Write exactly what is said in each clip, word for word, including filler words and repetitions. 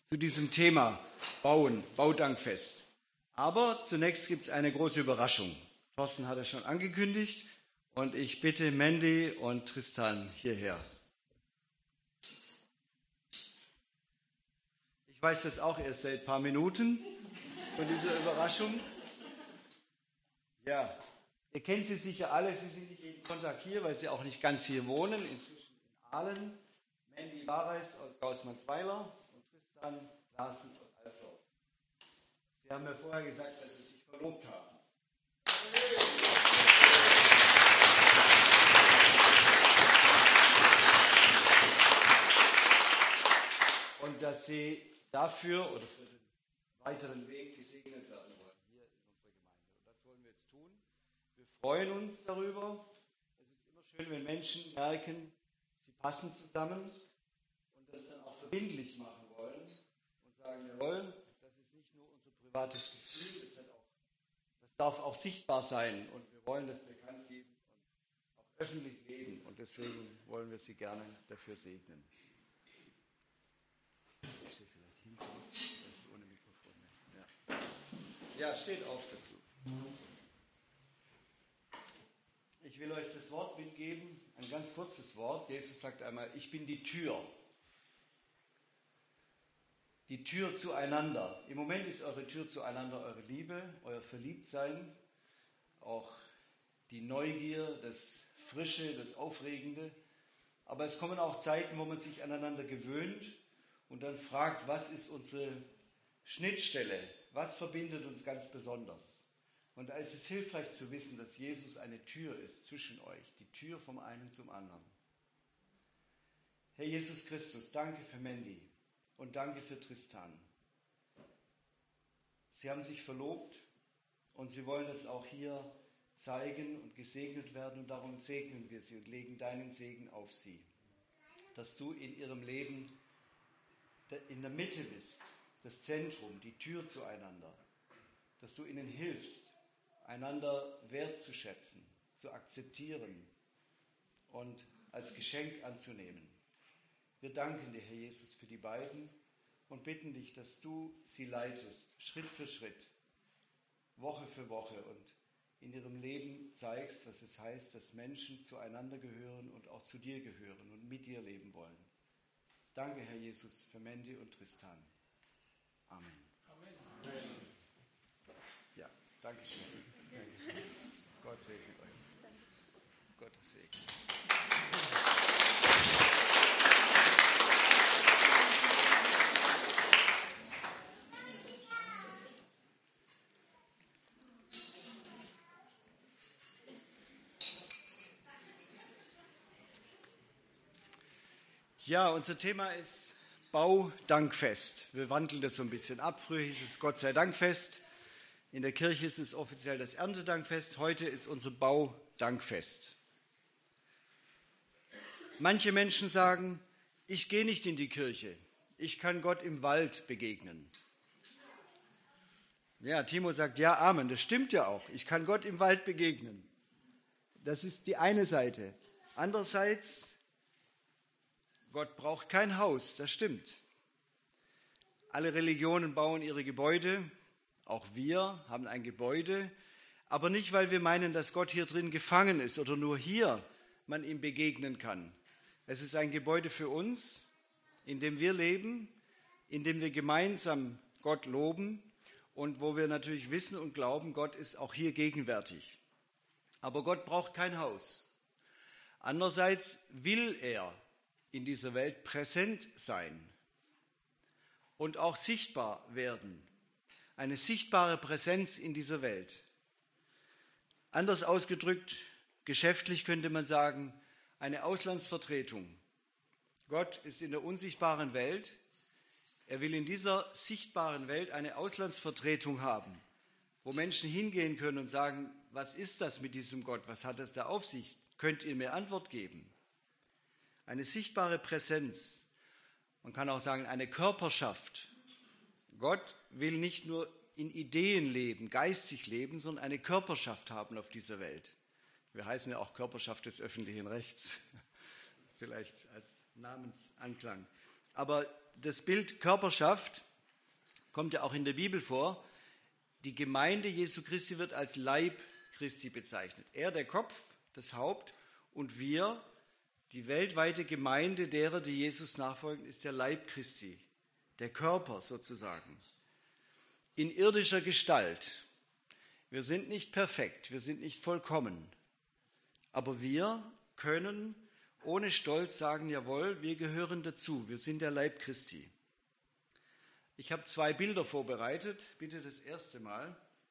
zu diesem Thema Bauen, Baudankfest. Aber zunächst gibt es eine große Überraschung. Thorsten hat es schon angekündigt und ich bitte Mandy und Tristan hierher. Ich weiß das auch erst seit ein paar Minuten von dieser Überraschung. Ja, ihr kennt sie sicher alle, sie sind nicht jeden Sonntag hier, weil sie auch nicht ganz hier wohnen, inzwischen in Aalen. Mandy Bareis aus Gausmannsweiler und Tristan Larsen aus Alflau. Sie haben mir vorher gesagt, dass sie sich verlobt haben. Und dass sie dafür oder für den weiteren Weg gesegnet werden wollen, hier in unserer Gemeinde. Und das wollen wir jetzt tun. Wir freuen uns darüber. Es ist immer schön, wenn Menschen merken, sie passen zusammen und das dann auch verbindlich machen wollen und sagen, jawohl, das ist nicht nur unser privates Gefühl, das, hat auch, das darf auch sichtbar sein und wir wollen das bekannt geben und auch öffentlich leben. Und deswegen wollen wir sie gerne dafür segnen. Ja, steht auf dazu. Ich will euch das Wort mitgeben, ein ganz kurzes Wort. Jesus sagt einmal, ich bin die Tür. Die Tür zueinander. Im Moment ist eure Tür zueinander eure Liebe, euer Verliebtsein, auch die Neugier, das Frische, das Aufregende. Aber es kommen auch Zeiten, wo man sich aneinander gewöhnt und dann fragt, was ist unsere Schnittstelle? Was verbindet uns ganz besonders? Und da ist es hilfreich zu wissen, dass Jesus eine Tür ist zwischen euch, die Tür vom einen zum anderen. Herr Jesus Christus, danke für Mandy und danke für Tristan. Sie haben sich verlobt und sie wollen es auch hier zeigen und gesegnet werden und darum segnen wir sie und legen deinen Segen auf sie, dass du in ihrem Leben in der Mitte bist. Das Zentrum, die Tür zueinander, dass du ihnen hilfst, einander wertzuschätzen, zu akzeptieren und als Geschenk anzunehmen. Wir danken dir, Herr Jesus, für die beiden und bitten dich, dass du sie leitest, Schritt für Schritt, Woche für Woche und in ihrem Leben zeigst, was es heißt, dass Menschen zueinander gehören und auch zu dir gehören und mit dir leben wollen. Danke, Herr Jesus, für Mandy und Tristan. Amen. Amen. Ja, danke schön. Danke. Gott segne euch. Gottes Segen. Ja, unser Thema ist Baudankfest. Wir wandeln das so ein bisschen ab. Früher hieß es Gott sei Dankfest. In der Kirche ist es offiziell das Erntedankfest. Heute ist unser Baudankfest. Manche Menschen sagen, ich gehe nicht in die Kirche. Ich kann Gott im Wald begegnen. Ja, Timo sagt, ja, Amen. Das stimmt ja auch. Ich kann Gott im Wald begegnen. Das ist die eine Seite. Andererseits, Gott braucht kein Haus, das stimmt. Alle Religionen bauen ihre Gebäude, auch wir haben ein Gebäude, aber nicht, weil wir meinen, dass Gott hier drin gefangen ist oder nur hier man ihm begegnen kann. Es ist ein Gebäude für uns, in dem wir leben, in dem wir gemeinsam Gott loben und wo wir natürlich wissen und glauben, Gott ist auch hier gegenwärtig. Aber Gott braucht kein Haus. Andererseits will er in dieser Welt präsent sein und auch sichtbar werden. Eine sichtbare Präsenz in dieser Welt. Anders ausgedrückt, geschäftlich könnte man sagen, eine Auslandsvertretung. Gott ist in der unsichtbaren Welt. Er will in dieser sichtbaren Welt eine Auslandsvertretung haben, wo Menschen hingehen können und sagen, was ist das mit diesem Gott? Was hat es da auf sich? Könnt ihr mir Antwort geben? Eine sichtbare Präsenz. Man kann auch sagen, eine Körperschaft. Gott will nicht nur in Ideen leben, geistig leben, sondern eine Körperschaft haben auf dieser Welt. Wir heißen ja auch Körperschaft des öffentlichen Rechts, vielleicht als Namensanklang. Aber das Bild Körperschaft kommt ja auch in der Bibel vor. Die Gemeinde Jesu Christi wird als Leib Christi bezeichnet. Er der Kopf, das Haupt, und wir, die weltweite Gemeinde derer, die Jesus nachfolgen, ist der Leib Christi, der Körper sozusagen. In irdischer Gestalt. Wir sind nicht perfekt, wir sind nicht vollkommen, aber wir können ohne Stolz sagen, jawohl, wir gehören dazu, wir sind der Leib Christi. Ich habe zwei Bilder vorbereitet, bitte das erste Mal.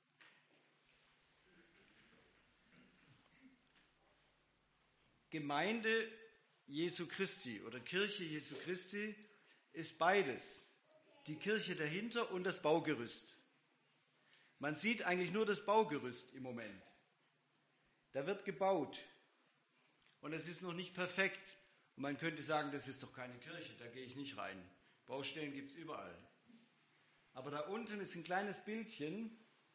Gemeinde Jesu Christi oder Kirche Jesu Christi ist beides, die Kirche dahinter und das Baugerüst. Man sieht eigentlich nur das Baugerüst im Moment. Da wird gebaut und es ist noch nicht perfekt. Und man könnte sagen, das ist doch keine Kirche, da gehe ich nicht rein. Baustellen gibt es überall. Aber da unten ist ein kleines Bildchen.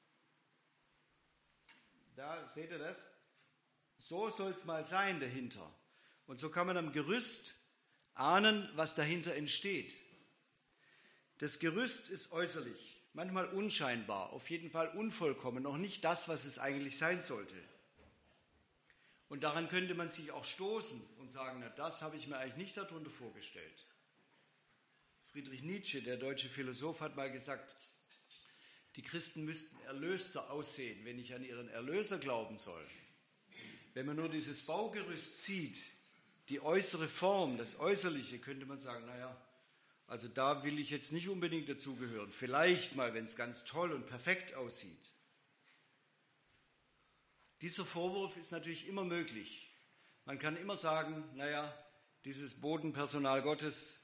Da seht ihr das? So soll es mal sein dahinter. Und so kann man am Gerüst ahnen, was dahinter entsteht. Das Gerüst ist äußerlich, manchmal unscheinbar, auf jeden Fall unvollkommen, noch nicht das, was es eigentlich sein sollte. Und daran könnte man sich auch stoßen und sagen, na, das habe ich mir eigentlich nicht darunter vorgestellt. Friedrich Nietzsche, der deutsche Philosoph, hat mal gesagt, die Christen müssten erlöster aussehen, wenn ich an ihren Erlöser glauben soll. Wenn man nur dieses Baugerüst sieht, die äußere Form, das Äußerliche, könnte man sagen, naja, also da will ich jetzt nicht unbedingt dazugehören. Vielleicht mal, wenn es ganz toll und perfekt aussieht. Dieser Vorwurf ist natürlich immer möglich. Man kann immer sagen, naja, dieses Bodenpersonal Gottes,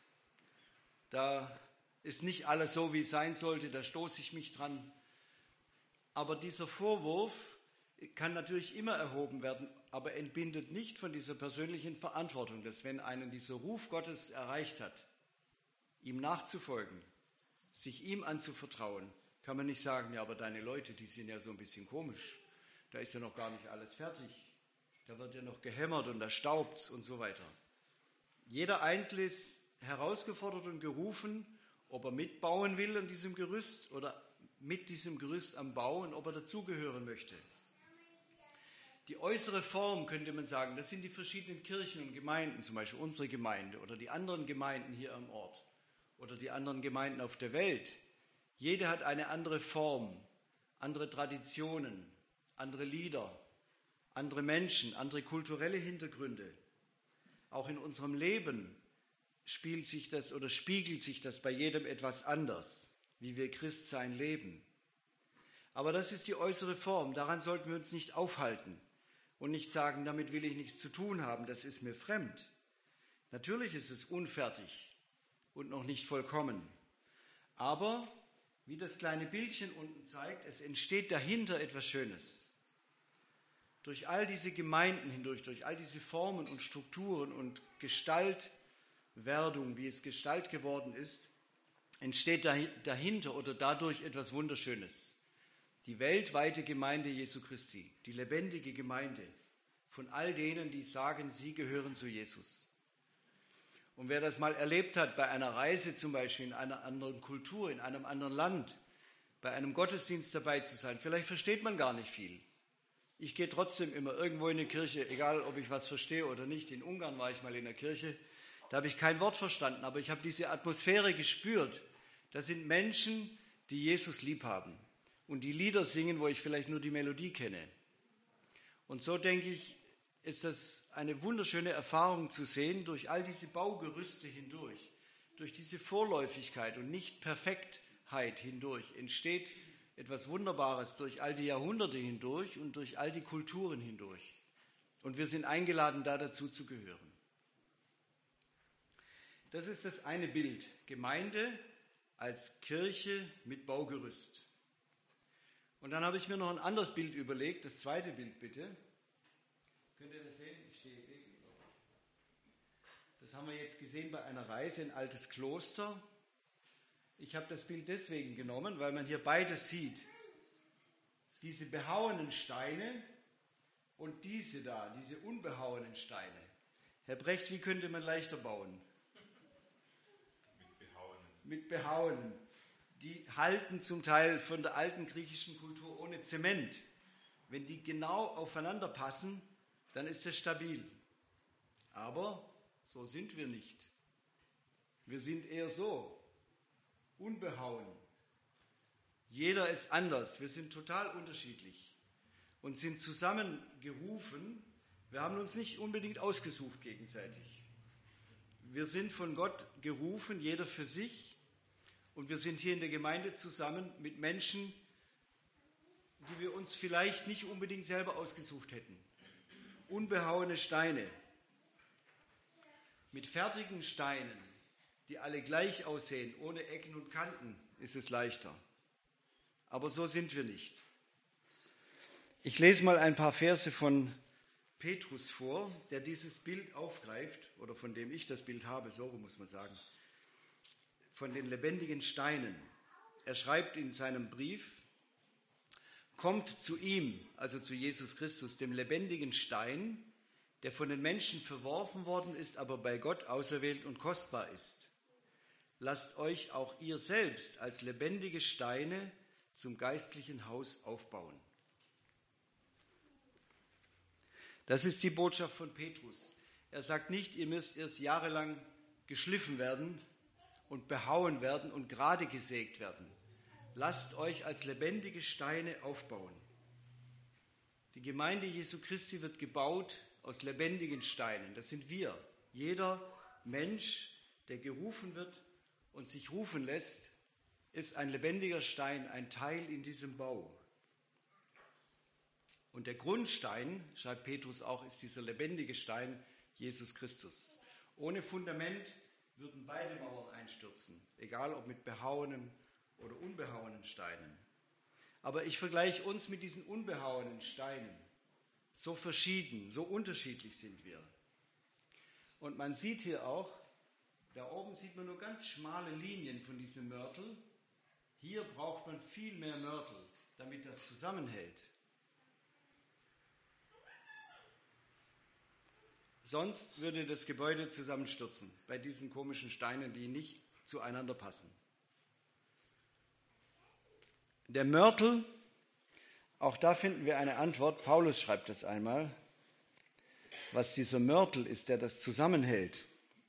da ist nicht alles so, wie es sein sollte, da stoße ich mich dran. Aber dieser Vorwurf kann natürlich immer erhoben werden, aber entbindet nicht von dieser persönlichen Verantwortung, dass wenn einen dieser Ruf Gottes erreicht hat, ihm nachzufolgen, sich ihm anzuvertrauen, kann man nicht sagen, ja, aber deine Leute, die sind ja so ein bisschen komisch, da ist ja noch gar nicht alles fertig, da wird ja noch gehämmert und da staubt und so weiter. Jeder Einzelne ist herausgefordert und gerufen, ob er mitbauen will an diesem Gerüst oder mit diesem Gerüst am Bau und ob er dazugehören möchte. Die äußere Form, könnte man sagen, das sind die verschiedenen Kirchen und Gemeinden, zum Beispiel unsere Gemeinde oder die anderen Gemeinden hier am Ort oder die anderen Gemeinden auf der Welt. Jede hat eine andere Form, andere Traditionen, andere Lieder, andere Menschen, andere kulturelle Hintergründe. Auch in unserem Leben spielt sich das oder spiegelt sich das bei jedem etwas anders, wie wir Christsein leben. Aber das ist die äußere Form, daran sollten wir uns nicht aufhalten und nicht sagen, damit will ich nichts zu tun haben, das ist mir fremd. Natürlich ist es unfertig und noch nicht vollkommen. Aber, wie das kleine Bildchen unten zeigt, es entsteht dahinter etwas Schönes. Durch all diese Gemeinden hindurch, durch all diese Formen und Strukturen und Gestaltwerdung, wie es Gestalt geworden ist, entsteht dahinter oder dadurch etwas Wunderschönes. Die weltweite Gemeinde Jesu Christi, die lebendige Gemeinde von all denen, die sagen, sie gehören zu Jesus. Und wer das mal erlebt hat, bei einer Reise zum Beispiel in einer anderen Kultur, in einem anderen Land, bei einem Gottesdienst dabei zu sein, vielleicht versteht man gar nicht viel. Ich gehe trotzdem immer irgendwo in eine Kirche, egal ob ich was verstehe oder nicht. In Ungarn war ich mal in der Kirche, da habe ich kein Wort verstanden, aber ich habe diese Atmosphäre gespürt. Das sind Menschen, die Jesus lieb haben und die Lieder singen, wo ich vielleicht nur die Melodie kenne. Und so denke ich, ist das eine wunderschöne Erfahrung zu sehen, durch all diese Baugerüste hindurch, durch diese Vorläufigkeit und Nicht-Perfektheit hindurch entsteht etwas Wunderbares durch all die Jahrhunderte hindurch und durch all die Kulturen hindurch. Und wir sind eingeladen, da dazu zu gehören. Das ist das eine Bild. Gemeinde als Kirche mit Baugerüst. Und dann habe ich mir noch ein anderes Bild überlegt, das zweite Bild bitte. Könnt ihr das sehen? Ich stehe gegenüber. Das haben wir jetzt gesehen bei einer Reise in ein altes Kloster. Ich habe das Bild deswegen genommen, weil man hier beides sieht. Diese behauenen Steine und diese da, diese unbehauenen Steine. Herr Brecht, wie könnte man leichter bauen? Mit behauenen mit Behauenen. Die halten zum Teil von der alten griechischen Kultur ohne Zement. Wenn die genau aufeinander passen, dann ist es stabil. Aber so sind wir nicht. Wir sind eher so, unbehauen. Jeder ist anders. Wir sind total unterschiedlich und sind zusammengerufen. Wir haben uns nicht unbedingt ausgesucht gegenseitig. Wir sind von Gott gerufen, jeder für sich. Und wir sind hier in der Gemeinde zusammen mit Menschen, die wir uns vielleicht nicht unbedingt selber ausgesucht hätten. Unbehauene Steine. Mit fertigen Steinen, die alle gleich aussehen, ohne Ecken und Kanten, ist es leichter. Aber so sind wir nicht. Ich lese mal ein paar Verse von Petrus vor, der dieses Bild aufgreift, oder von dem ich das Bild habe, so muss man sagen, von den lebendigen Steinen. Er schreibt in seinem Brief: Kommt zu ihm, also zu Jesus Christus, dem lebendigen Stein, der von den Menschen verworfen worden ist, aber bei Gott auserwählt und kostbar ist. Lasst euch auch ihr selbst als lebendige Steine zum geistlichen Haus aufbauen. Das ist die Botschaft von Petrus. Er sagt nicht, ihr müsst erst jahrelang geschliffen werden und behauen werden und gerade gesägt werden. Lasst euch als lebendige Steine aufbauen. Die Gemeinde Jesu Christi wird gebaut aus lebendigen Steinen. Das sind wir. Jeder Mensch, der gerufen wird und sich rufen lässt, ist ein lebendiger Stein, ein Teil in diesem Bau. Und der Grundstein, schreibt Petrus auch, ist dieser lebendige Stein, Jesus Christus. Ohne Fundament würden beide Mauern einstürzen, egal ob mit behauenen oder unbehauenen Steinen. Aber ich vergleiche uns mit diesen unbehauenen Steinen. So verschieden, so unterschiedlich sind wir. Und man sieht hier auch, da oben sieht man nur ganz schmale Linien von diesem Mörtel. Hier braucht man viel mehr Mörtel, damit das zusammenhält. Sonst würde das Gebäude zusammenstürzen bei diesen komischen Steinen, die nicht zueinander passen. Der Mörtel, auch da finden wir eine Antwort. Paulus schreibt das einmal, was dieser Mörtel ist, der das zusammenhält.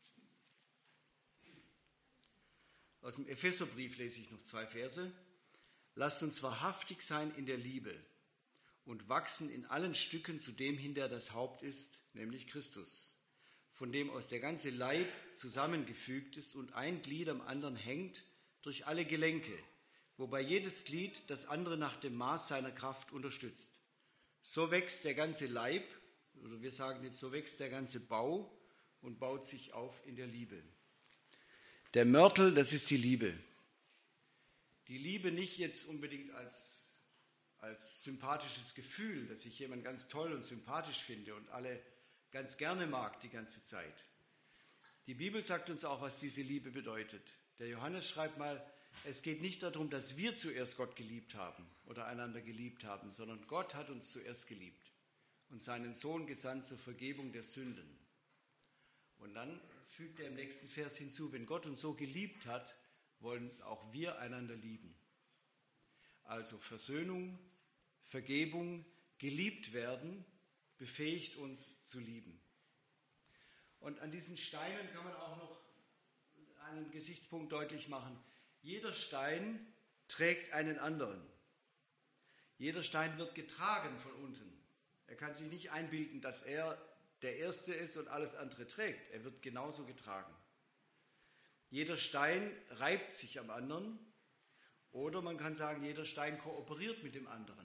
Aus dem Epheserbrief lese ich noch zwei Verse. Lasst uns wahrhaftig sein in der Liebe und wachsen in allen Stücken zu dem hin, der das Haupt ist, nämlich Christus, von dem aus der ganze Leib zusammengefügt ist und ein Glied am anderen hängt durch alle Gelenke, wobei jedes Glied das andere nach dem Maß seiner Kraft unterstützt. So wächst der ganze Leib, oder wir sagen jetzt, so wächst der ganze Bau und baut sich auf in der Liebe. Der Mörtel, das ist die Liebe. Die Liebe nicht jetzt unbedingt als, als sympathisches Gefühl, dass ich jemanden ganz toll und sympathisch finde und alle ganz gerne mag die ganze Zeit. Die Bibel sagt uns auch, was diese Liebe bedeutet. Der Johannes schreibt mal, es geht nicht darum, dass wir zuerst Gott geliebt haben oder einander geliebt haben, sondern Gott hat uns zuerst geliebt und seinen Sohn gesandt zur Vergebung der Sünden. Und dann fügt er im nächsten Vers hinzu, wenn Gott uns so geliebt hat, wollen auch wir einander lieben. Also Versöhnung, Vergebung, geliebt werden, befähigt uns zu lieben. Und an diesen Steinen kann man auch noch einen Gesichtspunkt deutlich machen. Jeder Stein trägt einen anderen. Jeder Stein wird getragen von unten. Er kann sich nicht einbilden, dass er der Erste ist und alles andere trägt. Er wird genauso getragen. Jeder Stein reibt sich am anderen oder man kann sagen, jeder Stein kooperiert mit dem anderen.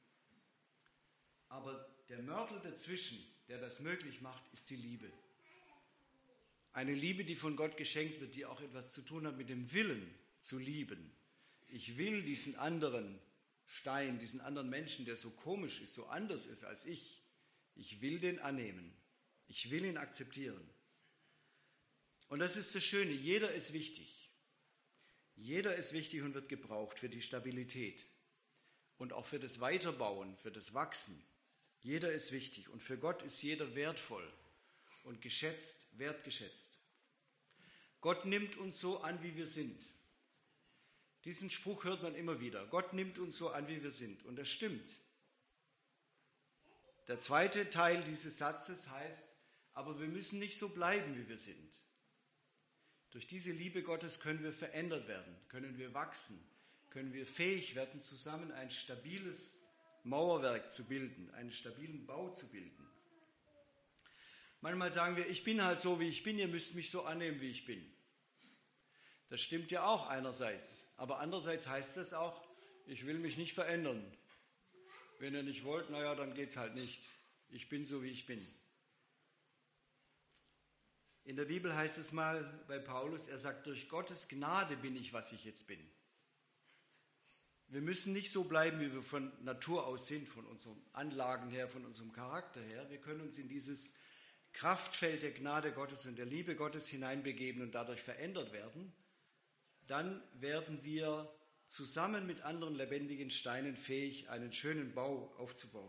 Aber der Mörtel dazwischen, der das möglich macht, ist die Liebe. Eine Liebe, die von Gott geschenkt wird, die auch etwas zu tun hat mit dem Willen zu lieben. Ich will diesen anderen Stein, diesen anderen Menschen, der so komisch ist, so anders ist als ich, ich will den annehmen. Ich will ihn akzeptieren. Und das ist das Schöne, jeder ist wichtig. Jeder ist wichtig und wird gebraucht für die Stabilität und auch für das Weiterbauen, für das Wachsen. Jeder ist wichtig und für Gott ist jeder wertvoll und geschätzt, wertgeschätzt. Gott nimmt uns so an, wie wir sind. Diesen Spruch hört man immer wieder. Gott nimmt uns so an, wie wir sind. Und das stimmt. Der zweite Teil dieses Satzes heißt, aber wir müssen nicht so bleiben, wie wir sind. Durch diese Liebe Gottes können wir verändert werden, können wir wachsen, können wir fähig werden, zusammen ein stabiles Mauerwerk zu bilden, einen stabilen Bau zu bilden. Manchmal sagen wir, ich bin halt so, wie ich bin, ihr müsst mich so annehmen, wie ich bin. Das stimmt ja auch einerseits, aber andererseits heißt das auch, ich will mich nicht verändern. Wenn ihr nicht wollt, naja, dann geht's halt nicht. Ich bin so, wie ich bin. In der Bibel heißt es mal bei Paulus, er sagt, durch Gottes Gnade bin ich, was ich jetzt bin. Wir müssen nicht so bleiben, wie wir von Natur aus sind, von unseren Anlagen her, von unserem Charakter her. Wir können uns in dieses Kraftfeld der Gnade Gottes und der Liebe Gottes hineinbegeben und dadurch verändert werden. Dann werden wir zusammen mit anderen lebendigen Steinen fähig, einen schönen Bau aufzubauen.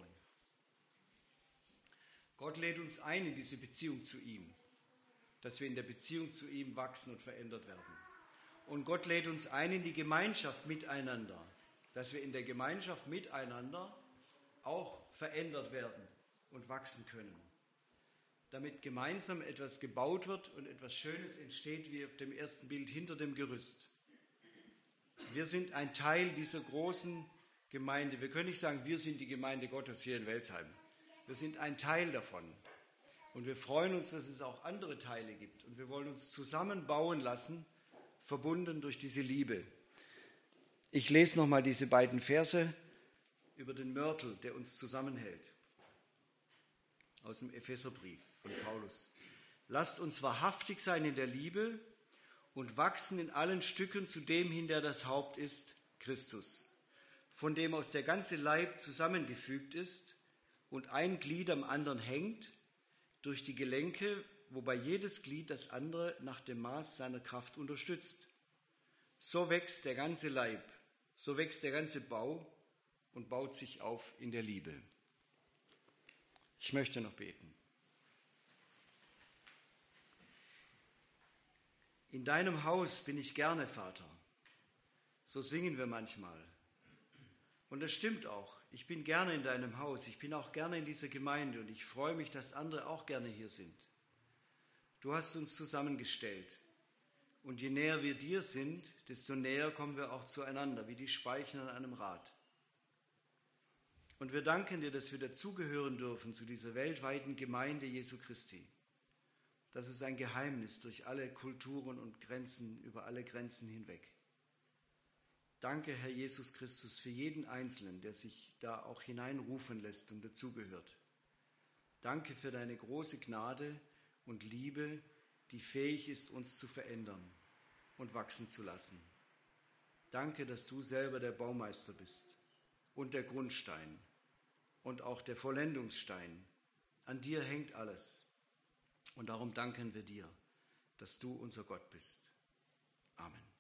Gott lädt uns ein in diese Beziehung zu ihm, dass wir in der Beziehung zu ihm wachsen und verändert werden. Und Gott lädt uns ein in die Gemeinschaft miteinander, dass wir in der Gemeinschaft miteinander auch verändert werden und wachsen können, damit gemeinsam etwas gebaut wird und etwas Schönes entsteht, wie auf dem ersten Bild hinter dem Gerüst. Wir sind ein Teil dieser großen Gemeinde. Wir können nicht sagen, wir sind die Gemeinde Gottes hier in Welzheim. Wir sind ein Teil davon. Und wir freuen uns, dass es auch andere Teile gibt. Und wir wollen uns zusammenbauen lassen, verbunden durch diese Liebe. Ich lese nochmal diese beiden Verse über den Mörtel, der uns zusammenhält. Aus dem Epheserbrief von Paulus. Lasst uns wahrhaftig sein in der Liebe und wachsen in allen Stücken zu dem hin, der das Haupt ist, Christus, von dem aus der ganze Leib zusammengefügt ist und ein Glied am anderen hängt, durch die Gelenke, wobei jedes Glied das andere nach dem Maß seiner Kraft unterstützt. So wächst der ganze Leib, so wächst der ganze Bau und baut sich auf in der Liebe. Ich möchte noch beten. In deinem Haus bin ich gerne, Vater. So singen wir manchmal. Und das stimmt auch. Ich bin gerne in deinem Haus. Ich bin auch gerne in dieser Gemeinde und ich freue mich, dass andere auch gerne hier sind. Du hast uns zusammengestellt. Und je näher wir dir sind, desto näher kommen wir auch zueinander, wie die Speichen an einem Rad. Und wir danken dir, dass wir dazugehören dürfen zu dieser weltweiten Gemeinde Jesu Christi. Das ist ein Geheimnis durch alle Kulturen und Grenzen, über alle Grenzen hinweg. Danke, Herr Jesus Christus, für jeden Einzelnen, der sich da auch hineinrufen lässt und dazugehört. Danke für deine große Gnade und Liebe, die fähig ist, uns zu verändern und wachsen zu lassen. Danke, dass du selber der Baumeister bist und der Grundstein und auch der Vollendungsstein. An dir hängt alles. Und darum danken wir dir, dass du unser Gott bist. Amen.